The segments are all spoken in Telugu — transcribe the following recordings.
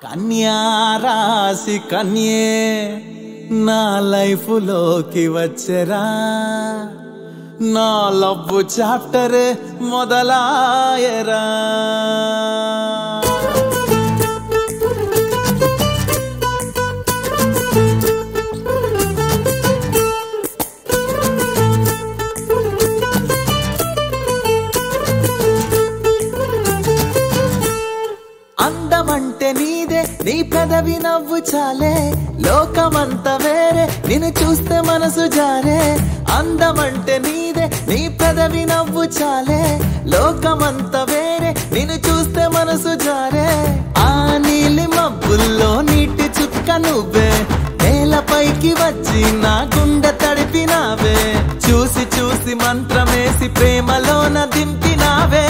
కన్యా రాశి కన్యే నా లైఫ్ లోకి వచ్చరా, నా లవ్ చాప్టర్ మొదలాయరా. అందమంటే నీదే, నీ పెదవి నవ్వు చాలే, లోకమంత వేరే నిన్ను చూస్తే మనసు జారే. అందమంటే నీదే, నీ పెదవి నవ్వు చాలే, లోకమంత వేరే నిన్ను చూస్తే మనసు జారే. ఆ నీలి మబ్బుల్లో నీటి చుక్క నువ్వే, నేలపైకి వచ్చి నా గుండె తడిపినావే. చూసి చూసి మంత్రమేసి ప్రేమలోన దింపినావే.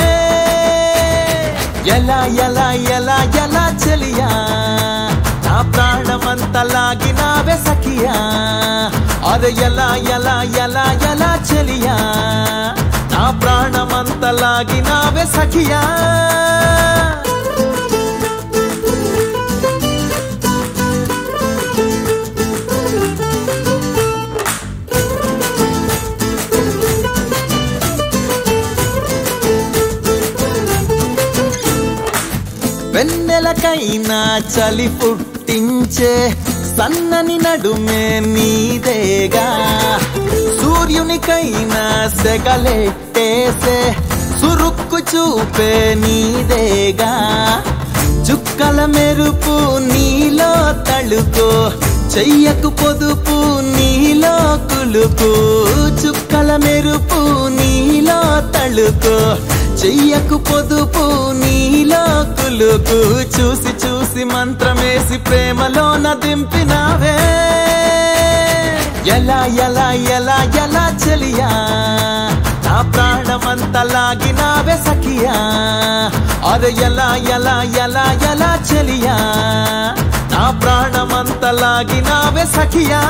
ఎలా ఎలా ఎలా ఎలా చెలియా, నా ప్రాణమంతా లాగినావే సఖియా. అరే ఎలా ఎలా ఎలా ఎలా చెలియా, నా ప్రాణమంతా లాగినావే సఖియా. వెన్నెలకైనా చలి పుట్టించే సన్నని నడుమే నీదేగా, సూర్యునికైనా సెగలెట్టేసే సురుక్కు చూపే నీదేగా. చుక్కల మెరుపు నీలో తళుకో, చెయ్యకు పొదుపు నీలో కులుకు. చుక్కల మెరుపు నీలో తళుకో, చెయ్యకు పొదుపు నీలో కులుకు. చూసి చూసి మంత్రమేసి ప్రేమలోన దింపినావే. ఎలా ఎలా ఎలా ఎలా చెలియా, నా ప్రాణమంతా లాగినావే సఖియా. అరే ఎలా ఎలా ఎలా ఎలా చెలియా, నా ప్రాణమంతా లాగినావే సఖియా.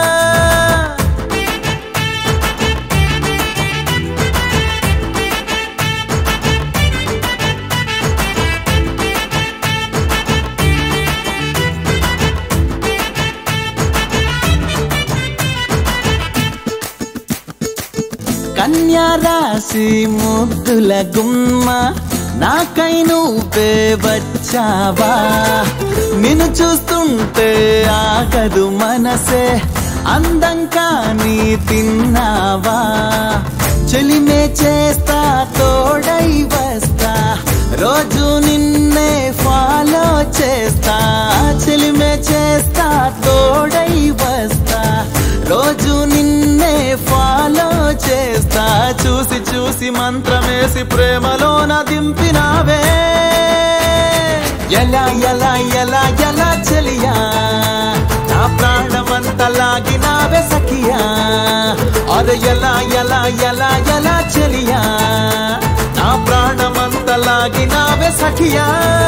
కన్యా రాశి ముద్దుల గుమ్మ, నాకై నువ్వే వచ్చావా. నిన్ను చూస్తుంటే ఆగదు మనసే, అందం కానీ తిన్నావా. చెలిమే చేస్తా తోడై వస్తా, రోజు నిన్నే ఫాలో చేస్తా. చెలిమే చేస్తా తోడై వస్తా, రోజు నిన్నే ఫాలో చేస్తా. చూసి చూసి మంత్రమేసి ప్రేమలోన దింపినావే. ఎలా ఎలా ఎలా ఎలా చెలియా, నా ప్రాణమంతా లాగినావే సఖియా. అరే ఎలా ఎలా ఎలా ఎలా చెలియా, నా ప్రాణమంతా లాగినావే సఖియా.